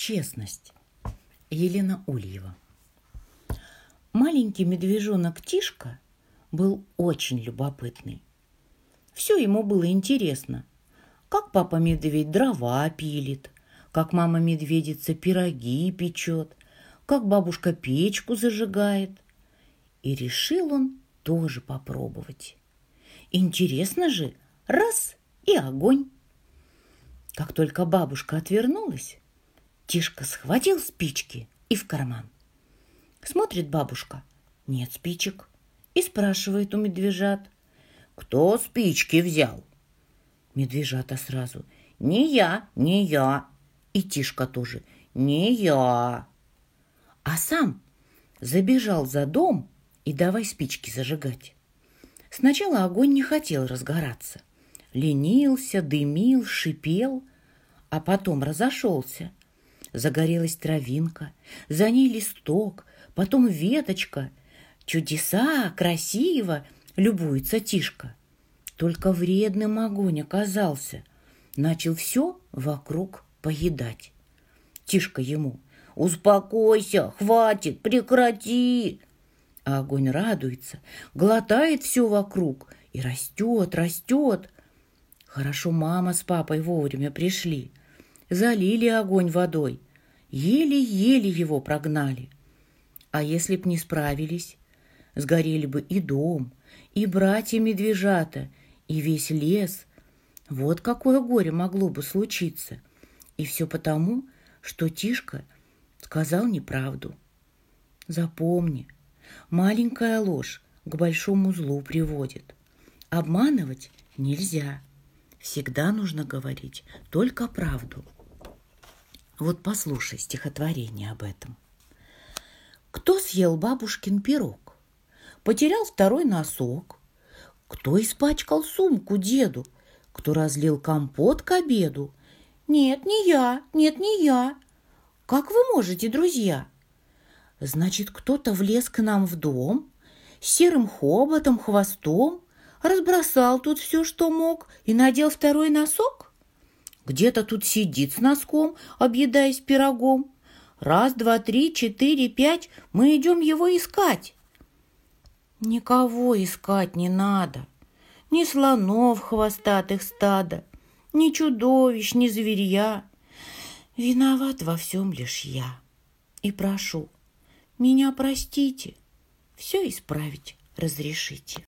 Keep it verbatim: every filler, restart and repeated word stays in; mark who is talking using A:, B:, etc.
A: Честность. Елена Ульева. Маленький медвежонок Тишка был очень любопытный. Все ему было интересно. Как папа медведь дрова пилит, как мама медведица пироги печет, как бабушка печку зажигает. И решил он тоже попробовать. Интересно же, раз и огонь. Как только бабушка отвернулась, Тишка схватил спички и в карман. Смотрит бабушка, нет спичек, и спрашивает у медвежат: «Кто спички взял?» Медвежата сразу: «Не я, не я». И Тишка тоже: «Не я». А сам забежал за дом и давай спички зажигать. Сначала огонь не хотел разгораться. Ленился, дымил, шипел, а потом разошелся. Загорелась травинка, за ней листок, потом веточка. Чудеса, красиво, любуется Тишка. Только вредным огонь оказался. Начал все вокруг поедать. Тишка ему: «Успокойся, хватит, прекрати!» А огонь радуется, глотает все вокруг и растет, растет. Хорошо мама с папой вовремя пришли. Залили огонь водой, еле-еле его прогнали. А если б не справились, сгорели бы и дом, и братья-медвежата, и весь лес. Вот какое горе могло бы случиться. И все потому, что Тишка сказал неправду. Запомни, маленькая ложь к большому злу приводит. Обманывать нельзя. Всегда нужно говорить только правду. Вот послушай стихотворение об этом. Кто съел бабушкин пирог? Потерял второй носок. Кто испачкал сумку деду? Кто разлил компот к обеду? Нет, не я, нет, не я. Как вы можете, друзья? Значит, кто-то влез к нам в дом, с серым хоботом, хвостом, разбросал тут все, что мог, и надел второй носок? Где-то тут сидит с носком, объедаясь пирогом. Раз, два, три, четыре, пять, мы идем его искать. Никого искать не надо. Ни слонов хвостатых стада, ни чудовищ, ни зверья. Виноват во всем лишь я. И прошу, меня простите, все исправить разрешите.